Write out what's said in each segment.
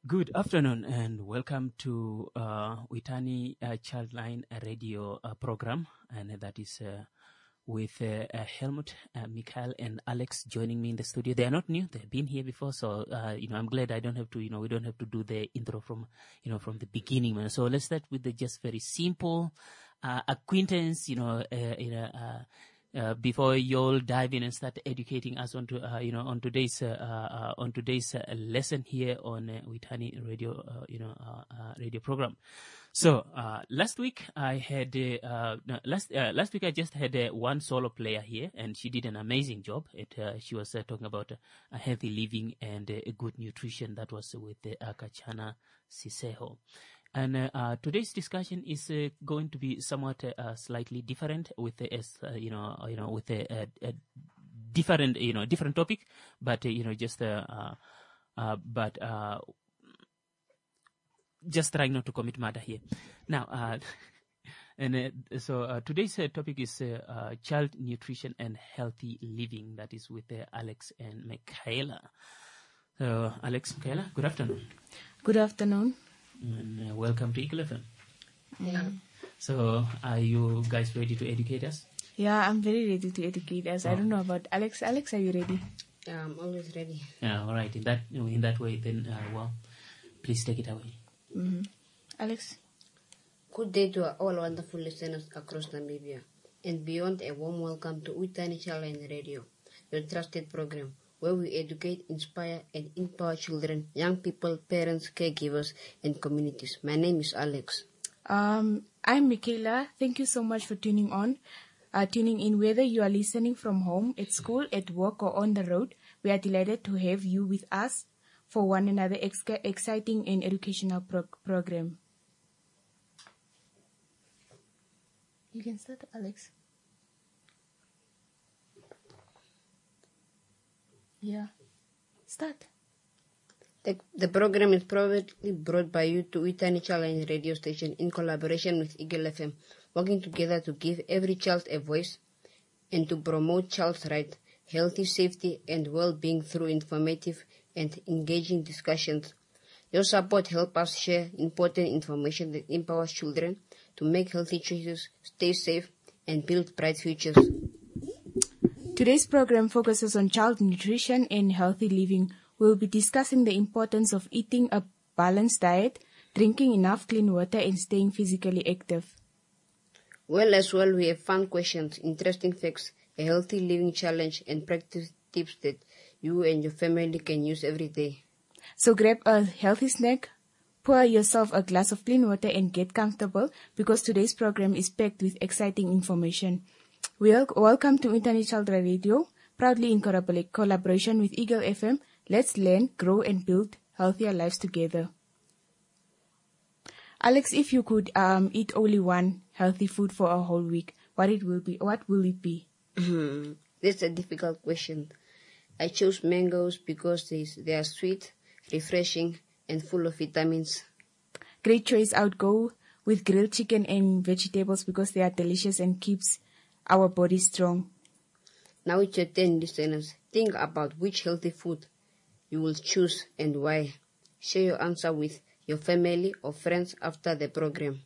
Good afternoon and welcome to Uitani Childline Radio program, and that is with Helmut, Mikhail, and Alex joining me in the studio. They are not new; they've been here before, so I'm glad I don't have to. We don't have to do the intro from from the beginning, man. So let's start with the just very simple acquaintance, before you all dive in and start educating us on today's lesson here on Uitani Radio radio program. So last week I had last week I just had one solo player here, and she did an amazing job. She was talking about a healthy living and good nutrition. That was with Kachana Siseho. And today's discussion is going to be somewhat slightly different with with a different different topic, but just trying not to commit murder here. Now, so today's topic is child nutrition and healthy living. That is with Alex and Michaela. So, Alex, Michaela, good afternoon. Good afternoon. And welcome to Eagle FM. Yeah. So, are you guys ready to educate us? Yeah, I'm very ready to educate us. I don't know about Alex. Alex, are you ready? Yeah, I'm always ready. Yeah, all right. In that way, then, please take it away. Mm-hmm. Alex? Good day to all wonderful listeners across Namibia and beyond. A warm welcome to Uitani Childline Radio, your trusted program, where we educate, inspire, and empower children, young people, parents, caregivers, and communities. My name is Alex. I'm Michaela. Thank you so much for tuning in. Whether you are listening from home, at school, at work, or on the road, we are delighted to have you with us for one another exciting and educational program. You can start, Alex. Yeah. Start. The program is proudly brought by you to Uitani Childline Radio Station in collaboration with Eagle FM, working together to give every child a voice and to promote child's rights, healthy safety, and well-being through informative and engaging discussions. Your support helps us share important information that empowers children to make healthy choices, stay safe, and build bright futures. Today's program focuses on child nutrition and healthy living. We'll be discussing the importance of eating a balanced diet, drinking enough clean water, and staying physically active. We have fun questions, interesting facts, a healthy living challenge, and practice tips that you and your family can use every day. So grab a healthy snack, pour yourself a glass of clean water, and get comfortable because today's program is packed with exciting information. Welcome to Uitani Childline Radio, proudly in collaboration with Eagle FM. Let's learn, grow, and build healthier lives together. Alex, if you could eat only one healthy food for a whole week, what will it be? That's a difficult question. I chose mangoes because they are sweet, refreshing, and full of vitamins. Great choice. I would go with grilled chicken and vegetables because they are delicious and keeps our body strong. Now it's your turn, listeners. Think about which healthy food you will choose and why. Share your answer with your family or friends after the program.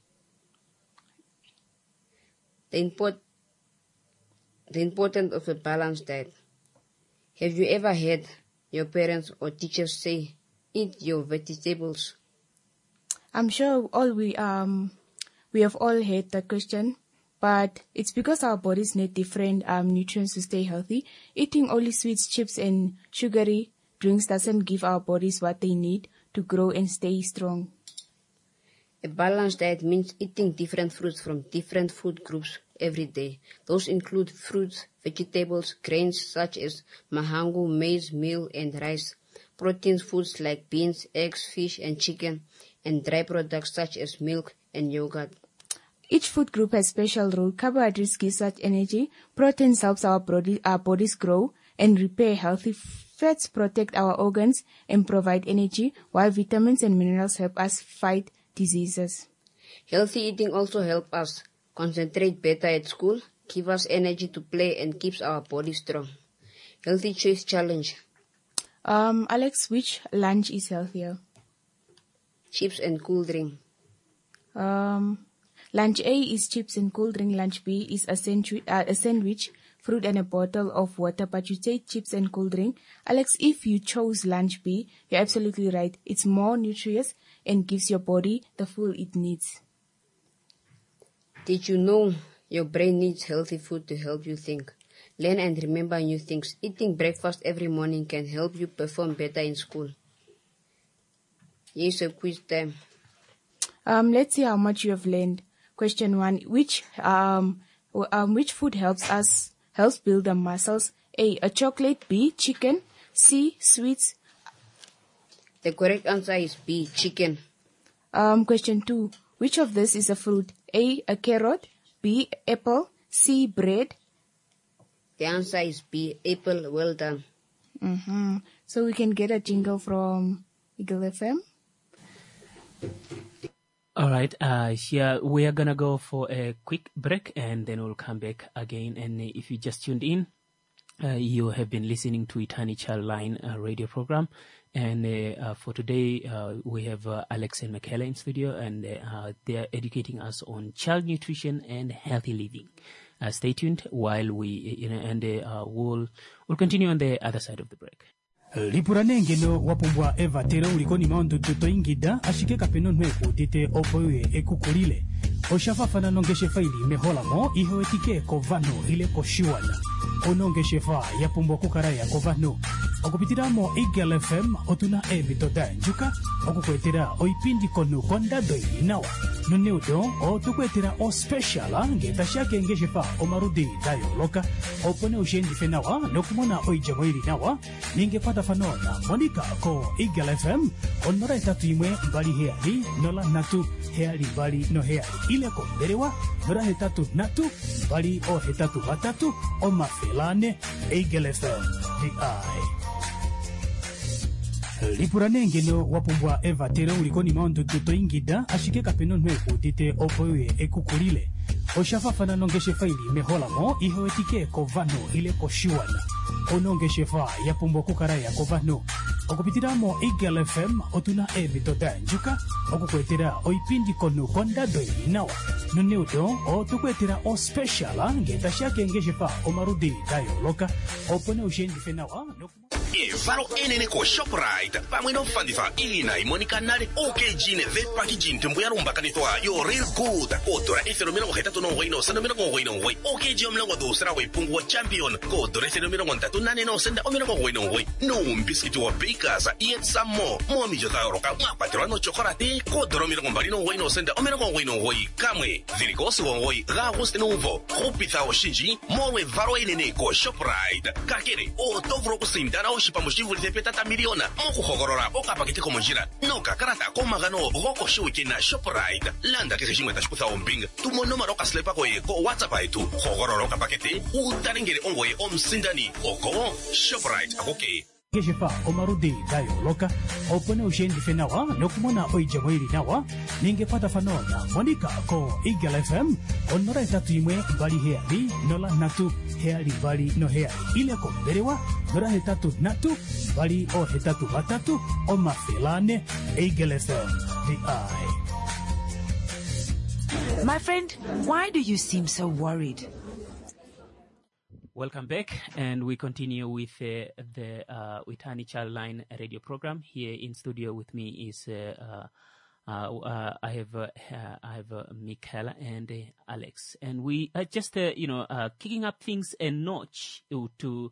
The importance of a balanced diet. Have you ever heard your parents or teachers say, eat your vegetables? I'm sure we have all heard that question, but it's because our bodies need different nutrients to stay healthy. Eating only sweets, chips, and sugary drinks doesn't give our bodies what they need to grow and stay strong. A balanced diet means eating different fruits from different food groups every day. Those include fruits, vegetables, grains such as mahangu, maize, meal, and rice, protein foods like beans, eggs, fish, and chicken, and dry products such as milk and yogurt. Each food group has special role. Carbohydrates give such energy, proteins helps our bodies grow and repair. Healthy fats protect our organs and provide energy, while vitamins and minerals help us fight diseases. Healthy eating also helps us concentrate better at school, give us energy to play, and keeps our body strong. Healthy choice challenge. Alex, which lunch is healthier? chips and cool drink? Lunch A is chips and cool drink. Lunch B is a sandwich, fruit and a bottle of water. But you say chips and cool drink. Alex, if you chose lunch B, you're absolutely right. It's more nutritious and gives your body the fuel it needs. Did you know your brain needs healthy food to help you think, learn and remember new things? Eating breakfast every morning can help you perform better in school. Here's a quiz time. Let's see how much you have learned. Question 1. Which food helps build the muscles? A chocolate. B, chicken. C, sweets. The correct answer is B, chicken. Question 2. Which of this is a fruit? A carrot. B, apple. C, bread. The answer is B, apple. Well done. So we can get a jingle from Eagle FM. All right, here we are going to go for a quick break and then we'll come back again. And if you just tuned in, you have been listening to Itani Childline radio program. And for today, we have Alex and Michaela in studio, and they are educating us on child nutrition and healthy living. Stay tuned while we, we'll continue on the other side of the break. Lipuranengeno wapumbwa Eva tero ulikoni maundu tuto ingida ashike kapeno nweku tite opoye ekukulile oshafafana nongeshe faili mehola mo ihoetike kovano ile koshiwana onongeshe fa yapumbwa kukaraya kovano okupitiramo Eagle FM otuna ebitoda njuka okukwetera oipindi konu kondadoi nawa noneudo otukwetera o special ngetashake ngeshe fa omarudi dayo loka opone ushendi fenawa nokumona oijamoiri nawa ningepata fanona monika ko Eagle FM onora etatu imwe mbali heali nola natu heali mbali no heali ile ko berewa nora hetatu natu mbali o hetatu batatu o mafelane Eagle FM Lipuranengeno wapumbwa Eva tero ulikoni maundu tuto ingida ashike kapeno nweku tite opoye ekukulile oshafafana nongeshe faili mehola mo ihoetike kovano ile koshiwana onongeshe fa yapumbwa kukaraya kovano okupitiramo Eagle FM otuna ebitoda njuka okukwetera oipindi konu kondadoi nawa noneudo otukwetera o special ngetashake ngeshe fa omarudi dayo loka opone ushendi fenawa Varo enene ko Shoprite pamwe no fandifa Ilina Monica Nare OKG vet packaging tumbuya rumba kanitwa yo real good kodora efero mira ngeta no wino sendo mira ngwino ngoi OKG omlango dosra we pungu champion kodora efero mira ngota nane no senda omira ngwino ngoi no biscuit wa bakers yet some more mi jota roka ma patrano chocolate kodora mira ngombari no wino senda omira ngwino ngoi kamwe virikosi ngoi ga guste novo kopita o shinji more varo enene ko Shoprite kakere o tovro ko sindana Pamushivu lipeta miliona moku hogorora oka pakete komonjira noka karata komagano goko shiwiki na Shoprite landa ke regime tashkuta ombing tumo numero ka slepa ko WhatsApp aitu hogorora oka pakete utarengere ongoye omsindani oko Shoprite akoke Geshefa omarudi dayo loka opone ushendi fenawa nokumona oijamoiri nawa ningepata fanona monika ko Eagle FM onora etatu imwe mbali heali nola natu heali mbali no heali ile ko berewa nora hetatu natu mbali o hetatu batatu o mafelane Eagle FM My friend, why do you seem so worried? Welcome back, and we continue with the Itani Childline radio program. Here in studio with me is I have Michaela and Alex, and we are just kicking up things a notch to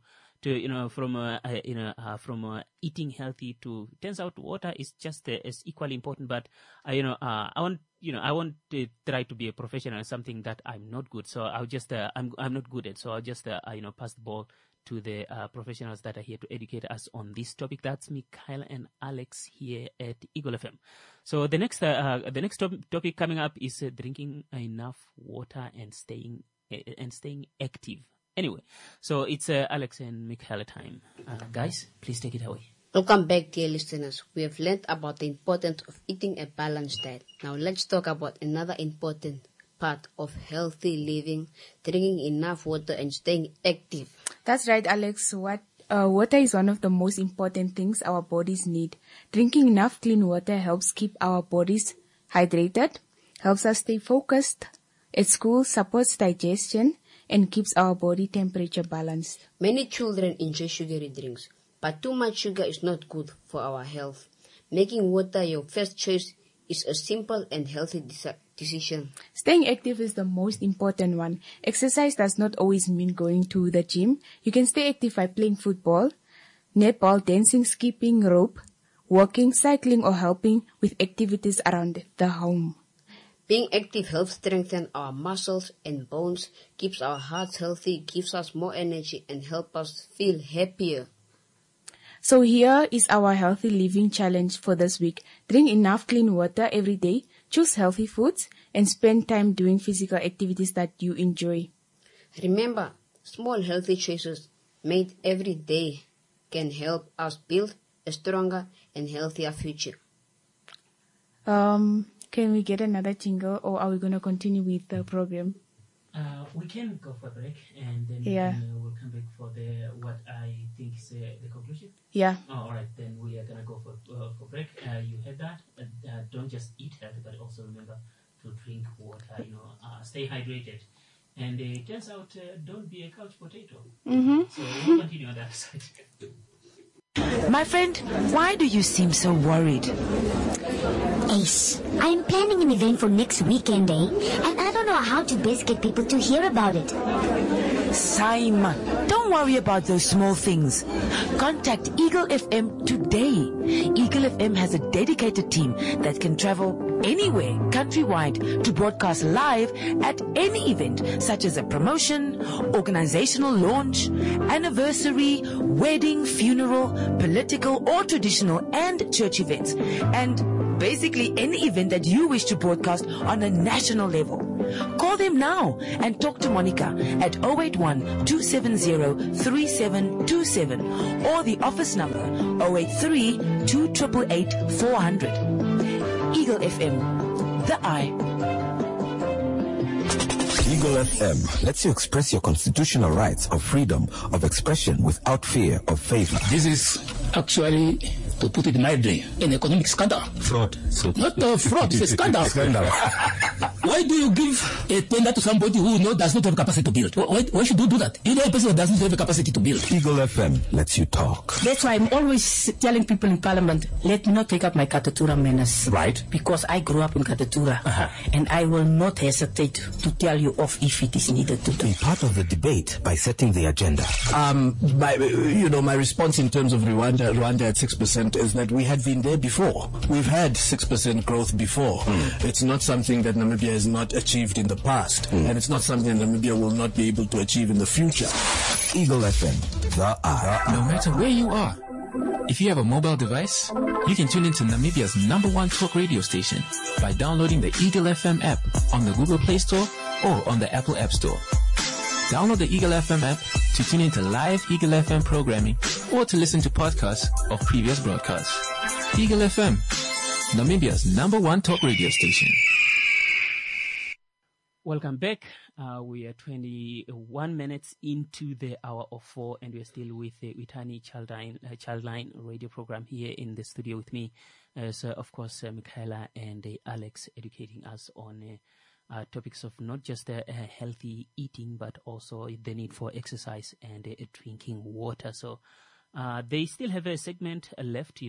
from eating healthy to turns out water is just as equally important. But I want to try to be a professional, something that I'm not good. So I'll just I'm not good at. So I'll just pass the ball to the professionals that are here to educate us on this topic. That's Michaela and Alex here at Eagle FM. So the next topic coming up is drinking enough water and staying active. Anyway, so it's Alex and Michaela time. Guys, please take it away. Welcome back, dear listeners. We have learned about the importance of eating a balanced diet. Now let's talk about another important part of healthy living, drinking enough water and staying active. That's right, Alex. What Water is one of the most important things our bodies need. Drinking enough clean water helps keep our bodies hydrated, helps us stay focused at school, supports digestion, and keeps our body temperature balanced. Many children enjoy sugary drinks, but too much sugar is not good for our health. Making water your first choice is a simple and healthy decision. Staying active is the most important one. Exercise does not always mean going to the gym. You can stay active by playing football, netball, dancing, skipping, rope, walking, cycling, or helping with activities around the home. Being active helps strengthen our muscles and bones, keeps our hearts healthy, gives us more energy, and helps us feel happier. So here is our healthy living challenge for this week. Drink enough clean water every day, choose healthy foods, and spend time doing physical activities that you enjoy. Remember, small healthy choices made every day can help us build a stronger and healthier future. Can we get another jingle, or are we going to continue with the program? We can go for a break, and then we'll come back for what I think is the conclusion. Yeah. Oh, all right, then we are gonna go for break. You heard that? Don't just eat healthy, but also remember to drink water. Stay hydrated. And it turns out, don't be a couch potato. Mm-hmm. So we'll continue on that side. My friend, why do you seem so worried? Ace, I am planning an event for next weekend, and I don't know how to best get people to hear about it. Simon, don't worry about those small things. Contact Eagle FM today. Eagle FM has a dedicated team that can travel anywhere countrywide to broadcast live at any event, such as a promotion, organizational launch, anniversary, wedding, funeral, political or traditional and church events, and basically any event that you wish to broadcast on a national level. Call them now and talk to Monica at 081-270-3727 or the office number 083-288-400. Eagle FM, the eye. Eagle FM lets you express your constitutional rights of freedom of expression without fear of favor. This is actually, to put it mildly, an economic scandal. Fraud. So not a fraud, it's a scandal. Why do you give a tender to somebody who does not have capacity to build? Why should you do that? You know a person that doesn't have a capacity to build. Eagle FM lets you talk. That's why I'm always telling people in Parliament, let me not take up my Katatura menace. Right. Because I grew up in Katatura. And I will not hesitate to tell you off if it is needed to do. Be part of the debate by setting the agenda. My response in terms of Rwanda at 6% is that we had been there before. We've had 6% growth before. It's not something that Namibia has not achieved in the past, and it's not something that Namibia will not be able to achieve in the future. Eagle FM, the eye. No matter where you are, if you have a mobile device, you can tune into Namibia's #1 talk radio station by downloading the Eagle FM app on the Google Play Store or on the Apple App Store. Download the Eagle FM app to tune into live Eagle FM programming or to listen to podcasts of previous broadcasts. Eagle FM, Namibia's #1 talk radio station. Welcome back. We are 21 minutes into the hour of 4, and we're still with the Uitani Childline radio program here in the studio with me. So, of course, Michaela and Alex educating us on topics of not just healthy eating, but also the need for exercise and drinking water. So, they still have a segment left.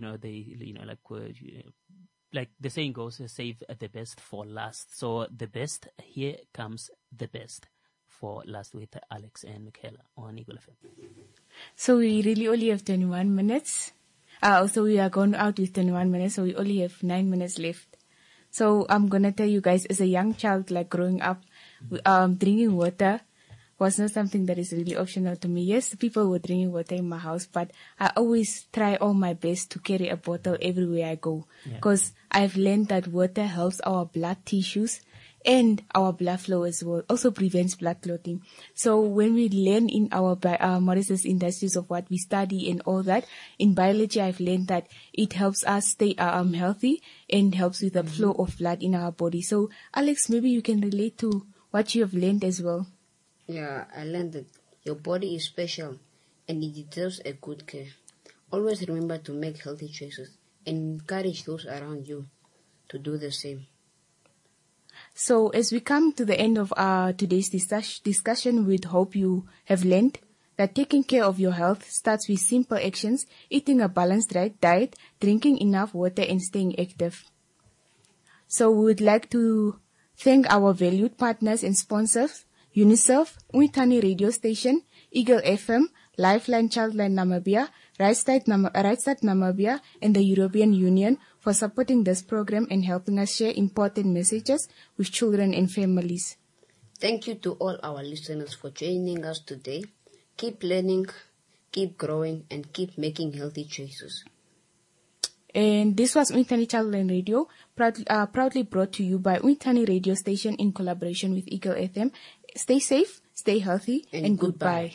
Like the saying goes, save the best for last. So the best, here comes the best for last with Alex and Michaela on Eagle FM. So we really only have 21 minutes. So we are going out with 21 minutes, so we only have 9 minutes left. So I'm going to tell you guys, as a young child, like growing up, drinking water was not something that is really optional to me. Yes, people were drinking water in my house, but I always try all my best to carry a bottle everywhere I go. Because I've learned that water helps our blood tissues and our blood flow as well. Also prevents blood clotting. So when we learn in our Mauritius industries of what we study and all that, in biology I've learned that it helps us stay healthy and helps with the flow of blood in our body. So Alex, maybe you can relate to what you have learned as well. Yeah, I learned that your body is special and it deserves a good care. Always remember to make healthy choices and encourage those around you to do the same. So as we come to the end of our today's discussion, we'd hope you have learned that taking care of your health starts with simple actions: eating a balanced diet, drinking enough water, and staying active. So we would like to thank our valued partners and sponsors: UNICEF, Uitani Radio Station, Eagle FM, Lifeline Childline Namibia, Rightstart Namibia, and the European Union for supporting this program and helping us share important messages with children and families. Thank you to all our listeners for joining us today. Keep learning, keep growing, and keep making healthy choices. And this was Uitani Childline Radio, proudly brought to you by Uitani Radio Station in collaboration with Eagle FM. Stay safe, stay healthy, and goodbye.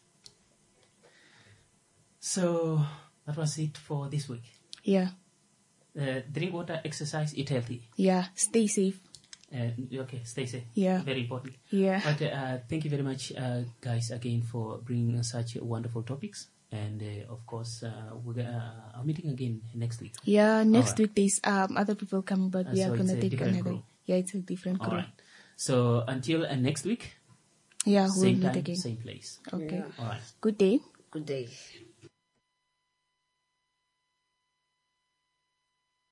So that was it for this week. Yeah. Drink water, exercise, eat healthy. Yeah, stay safe. Okay, stay safe. Yeah. Very important. Yeah. But thank you very much, guys, again for bringing such wonderful topics. And of course, we're our meeting again next week. Yeah, next week there's other people coming, but we are so gonna take another. Crew. Yeah, it's a different crew. All right. So until next week. Yeah, we'll same meet time, again. same place. Okay. All right. Good day. Good day.